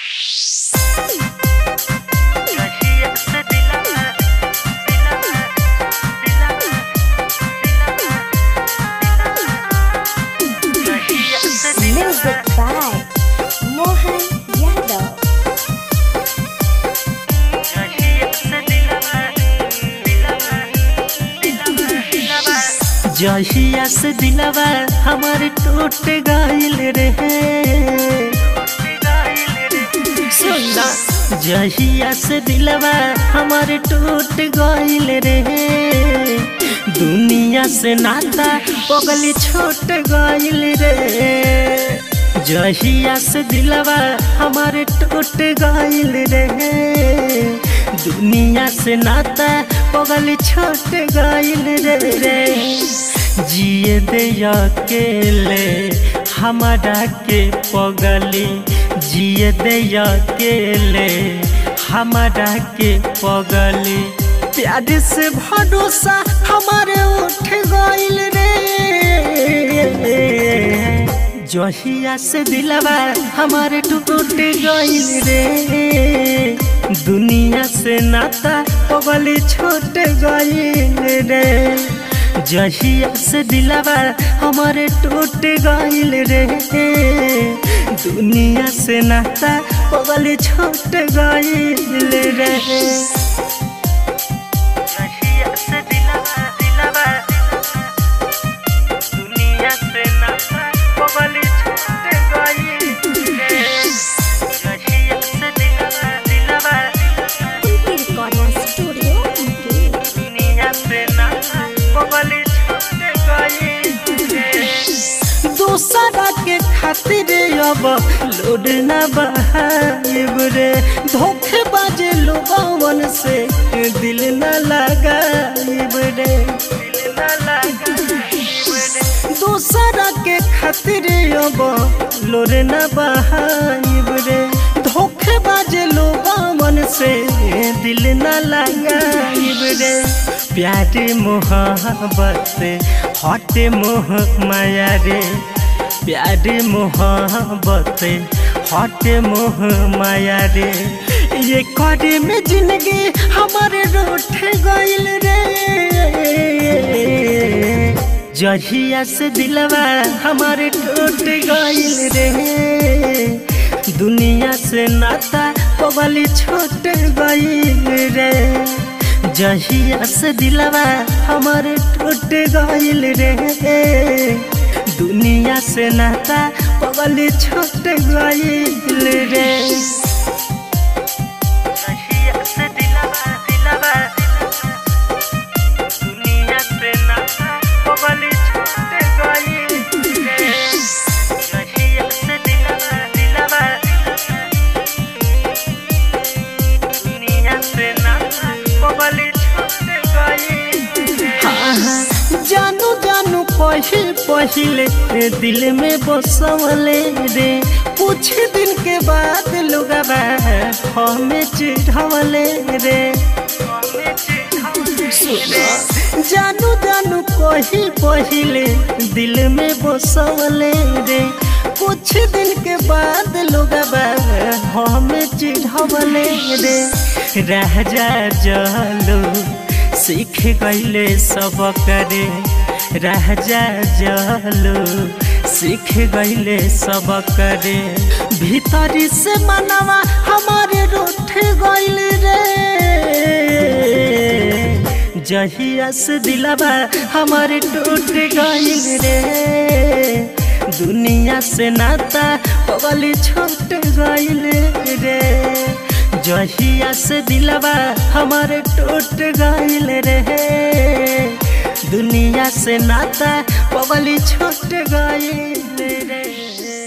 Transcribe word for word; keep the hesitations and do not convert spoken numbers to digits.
Music by Mohan Yadav. जहिया से दिलवा हमारे टूट गइल रहे सुनना जहिया से दिलवा हमारे टूट गइल रहे दुनिया से नाता पगली छोट गइल रे जहिया से दिलवा हमारे टूट गइल रहे दुनिया से नाता पगली छोट गइल रे जिए दे अकेले हमारा के पगली जिए दे अकेले हमारा के पगली प्यार से भरोसा हमारे उठ गइल रे जहिया से दिलवा हमारे टूट गइल रे दुनिया से नाता पगली छोट गइल रे जहिया से दिलवा हमारे टूट गइल रे दुनिया से नाता पगली छोट गइल रे जहिया से दिलवा दिलवा दुनिया से नाता पगली छोट गइल रे जहिया से दिलवा दिलवा Recording Studio दुनिया से नाता पगली छोट गइल रे दूसरा के खातिर अब लोड ना बहाइब रे धोखेबाज लोगन से दिल ना लगाइब रे दिल ना लगाइब रे दूसरा के खातिर अब लोड ना बहाइब रे धोखेबाज लोगन से दिल ना लगाइब रे प्यार मोहब्बत हट मोह माया रे प्यार मोहब्बत हट मोह माया रे ये करे में जिंदगी हमारे रूठ गइल रे जहिया से दिलवा हमारे टूट गइल रे दुनिया से नाता पगली छोट गइल रे जहिया से दिलवा हमारे टूट गइल रे दुनिया से नाता पगली छोट गइल रे जहिया से दिलवा दिलवा दुनिया से नाता पगली छोट गइल रे जहिया से दिलवा दिलवा दुनिया से नाता पगली छोट गइल रे जानू जानू पहिल पहिले दिल में बसवले रे कुछ दिन के बाद लोगवा हमें चिढ़वले रे जानू जानू पहिल पहिले दिल में बसवले रे कुछ दिन के बाद लोगवा हमें चिढ़वले रे रह जा जलो सीख गइले सब करे रह जा जलो सीख गइले सब करे भीतरी से मनवा हमारे रूठ गइल रे जहिया से दिलवा हमारे टूट गइल रे दुनिया से नाता पगली छोट गइल रे जहिया से दिलवा हमारे टूट गइल रे दुनिया से नाता पगली छोट गइल रे।